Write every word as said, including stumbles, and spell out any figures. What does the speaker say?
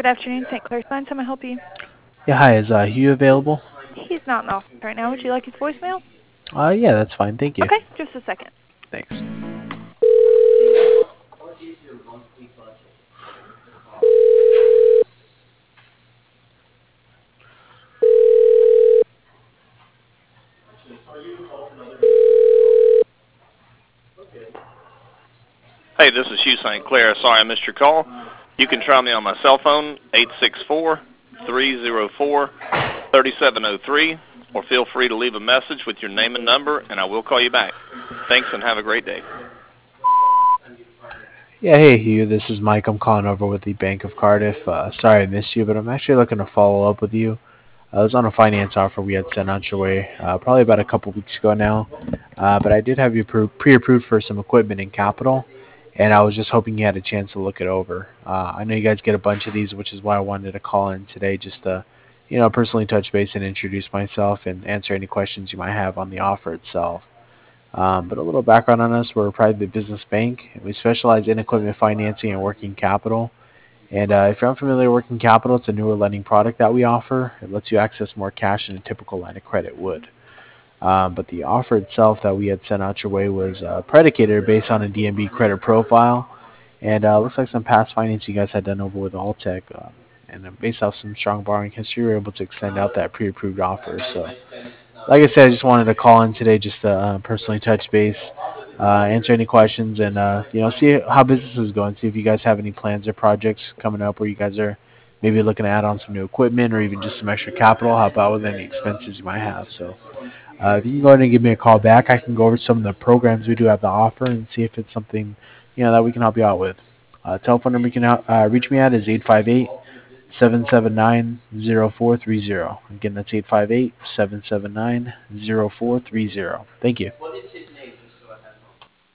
afternoon, Saint Clair Signs. How may I help you? Yeah, hi. Is uh, Hugh available? He's not in the office right now. Would you like his voicemail? Uh, yeah, that's fine. Thank you. Okay, just a second. Thanks. Hey, this is Hugh Saint Clair. Sorry I missed your call. You can try me on my cell phone, eight six four, three zero four, three seven zero three, or feel free to leave a message with your name and number, and I will call you back. Thanks, and have a great day. Yeah, hey Hugh. This is Mike. I'm calling over with the Bank of Cardiff. Uh, sorry I missed you, but I'm actually looking to follow up with you. Uh, I was on a finance offer we had sent out your way uh, probably about a couple weeks ago now, uh, but I did have you pro- pre-approved for some equipment and capital, and I was just hoping you had a chance to look it over. Uh, I know you guys get a bunch of these, which is why I wanted to call in today just to, you know, personally touch base and introduce myself and answer any questions you might have on the offer itself. Um, but a little background on us: we're a private business bank, and we specialize in equipment financing and working capital. And uh, if you're unfamiliar with working capital, it's a newer lending product that we offer. It lets you access more cash than a typical line of credit would. Um, but the offer itself that we had sent out your way was uh, predicated based on a D N B credit profile, and uh, looks like some past financing you guys had done over with Alltech. Uh, and uh, based off some strong borrowing history, we were able to extend out that pre-approved offer. So, like I said, I just wanted to call in today just to uh, personally touch base, uh, answer any questions, and uh, you know, see how business is going. See if you guys have any plans or projects coming up where you guys are maybe looking to add on some new equipment or even just some extra capital. Help out with any expenses you might have. So, uh, if you can go ahead and give me a call back, I can go over some of the programs we do have to offer and see if it's something you know that we can help you out with. Uh, telephone number you can uh, reach me at is eight five eight, seven seven nine, zero four three zero. Again, that's eight five eight, seven seven nine, zero four three zero. Thank you.